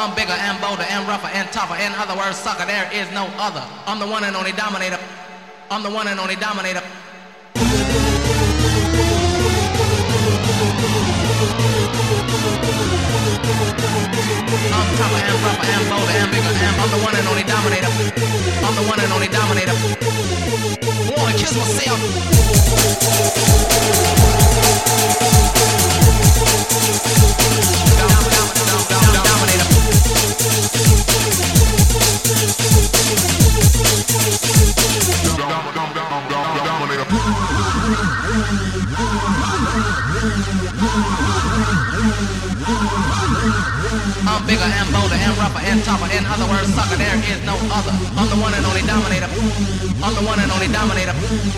I'm bigger and bolder and rougher and tougher. In other words, sucker, there is no other. I'm the one and only dominator. I'm the one and only dominator. I'm tougher and rougher and bolder and bigger and I'm the one and only dominator. I'm the one and only dominator. Wanna kiss myself. Dominator. I'm bigger and bolder and rougher and tougher. In other words, sucker, there is no other. I'm the one and only dominator. I'm the one and only dominator.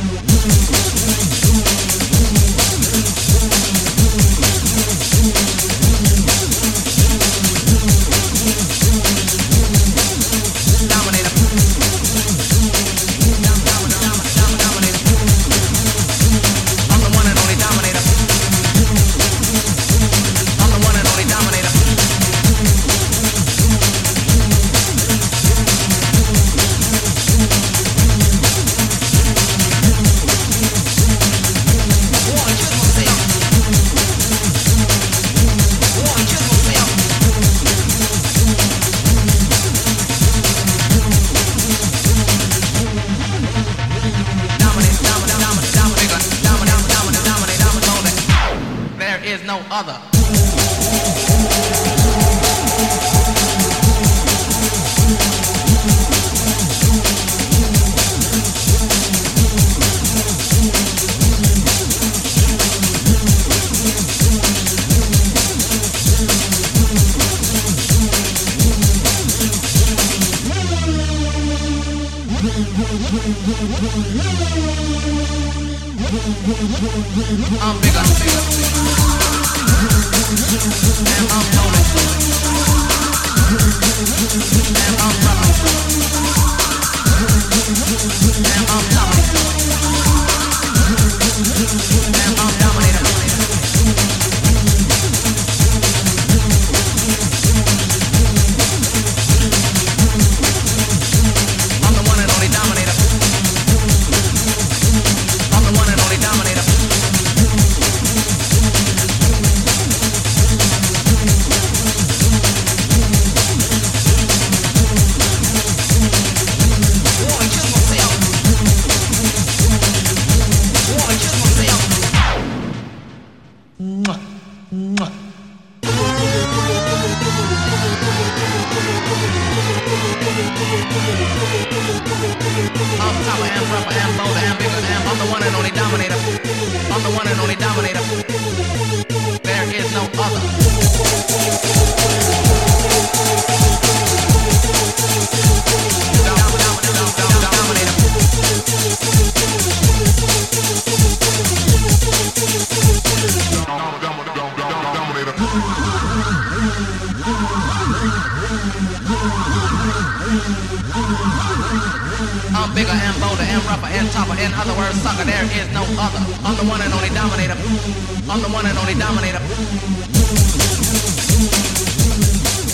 No other. I'm bigger. And I'm bolder. And I'm rougher. And I'm tougher. And I'm dominator. I'm the one and only dominator. I'm the one and only dominator. I'm tougher and rougher and bolder and bigger and I'm the one and only dominator. I'm the one and only dominator. There is no other. I'm bigger and bolder and rougher and tougher. In other words, sucker, there is no other. I'm the one and only dominator. I'm the one and only dominator.